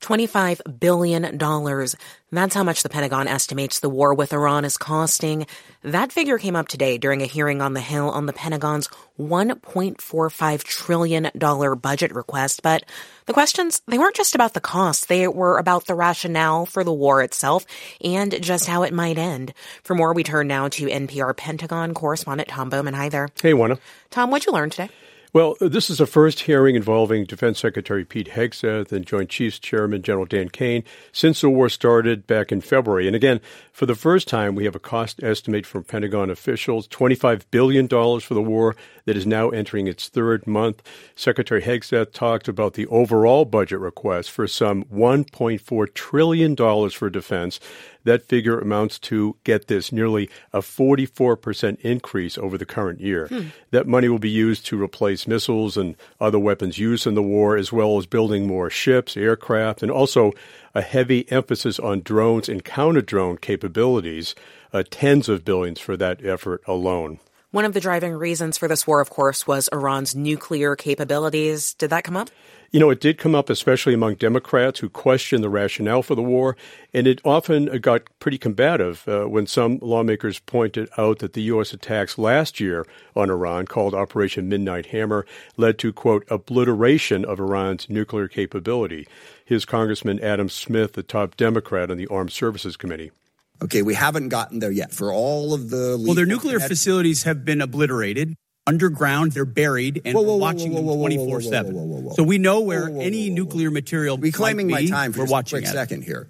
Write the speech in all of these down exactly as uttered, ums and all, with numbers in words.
twenty-five billion dollars. That's how much the Pentagon estimates the war with Iran is costing. That figure came up today during a hearing on the Hill on the Pentagon's one point four five trillion dollars budget request. But the questions, they weren't just about the cost. They were about the rationale for the war itself and just how it might end. For more, we turn now to N P R Pentagon correspondent Tom Bowman. Hi there. Hey, Juana. Tom, what'd you learn today? Well, this is the first hearing involving Defense Secretary Pete Hegseth and Joint Chiefs Chairman General Dan Kane since the war started back in February. And again, for the first time, we have a cost estimate from Pentagon officials, twenty-five billion dollars for the war that is now entering its third month. Secretary Hegseth talked about the overall budget request for some one point four trillion dollars for defense. That figure amounts to, get this, nearly a forty-four percent increase over the current year. Hmm. That money will be used to replace missiles and other weapons used in the war, as well as building more ships, aircraft, and also a heavy emphasis on drones and counter-drone capabilities, uh, tens of billions for that effort alone. One of the driving reasons for this war, of course, was Iran's nuclear capabilities. Did that come up? You know, it did come up, especially among Democrats who questioned the rationale for the war, and it often got pretty combative uh, when some lawmakers pointed out that the U S attacks last year on Iran, called Operation Midnight Hammer, led to, quote, obliteration of Iran's nuclear capability. Here's Congressman Adam Smith, the top Democrat on the Armed Services Committee. Okay, we haven't gotten there yet. For all of the... Well, their nuclear facilities have been obliterated. Underground, they're buried, and whoa, whoa, we're watching whoa, whoa, them twenty-four seven. So we know where whoa, whoa, whoa, any whoa, whoa. nuclear material Reclaiming might be. my time for we're just watching a quick it. second here.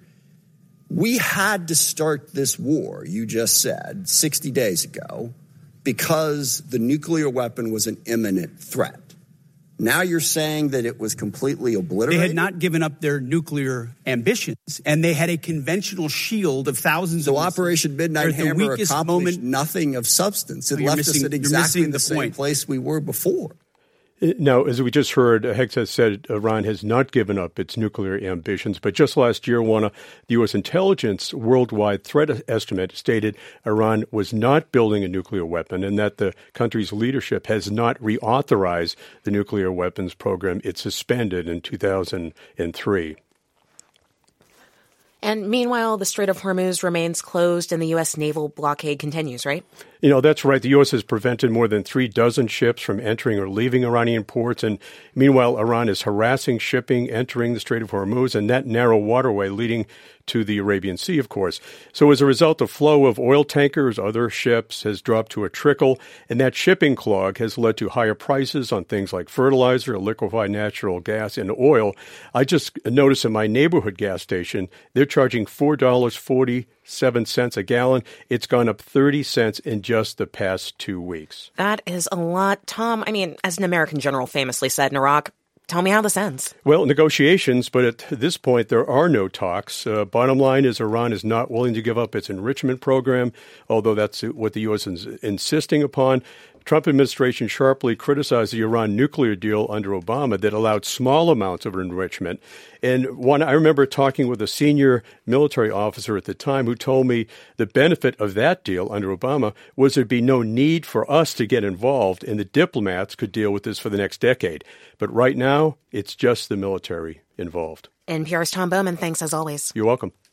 We had to start this war, you just said, sixty days ago, because the nuclear weapon was an imminent threat. Now you're saying that it was completely obliterated? They had not given up their nuclear ambitions, and they had a conventional shield of thousands so of... So Operation Midnight Hammer accomplished moment. nothing of substance. It left missing, us at exactly the, the same point. place we were before. Now, as we just heard, Hegseth said Iran has not given up its nuclear ambitions. But just last year, one of the U S intelligence worldwide threat estimate stated Iran was not building a nuclear weapon and that the country's leadership has not reauthorized the nuclear weapons program it suspended in two thousand three. And meanwhile, the Strait of Hormuz remains closed and the U S naval blockade continues, right? You know, that's right. The U S has prevented more than three dozen ships from entering or leaving Iranian ports. And meanwhile, Iran is harassing shipping entering the Strait of Hormuz and that narrow waterway leading to the Arabian Sea, of course. So as a result, the flow of oil tankers, other ships, has dropped to a trickle. And that shipping clog has led to higher prices on things like fertilizer, liquefied natural gas, and oil. I just noticed in my neighborhood gas station, they're charging four dollars and forty-seven cents a gallon. It's gone up thirty cents in just the past two weeks. That is a lot. Tom, I mean, as an American general famously said in Iraq, tell me how this ends. Well, negotiations, but at this point, there are no talks. Uh, bottom line is Iran is not willing to give up its enrichment program, although that's what the U S is insisting upon. Trump administration sharply criticized the Iran nuclear deal under Obama that allowed small amounts of enrichment. And one, I remember talking with a senior military officer at the time who told me the benefit of that deal under Obama was there'd be no need for us to get involved and the diplomats could deal with this for the next decade. But right now, it's just the military involved. N P R's Tom Bowman, thanks as always. You're welcome.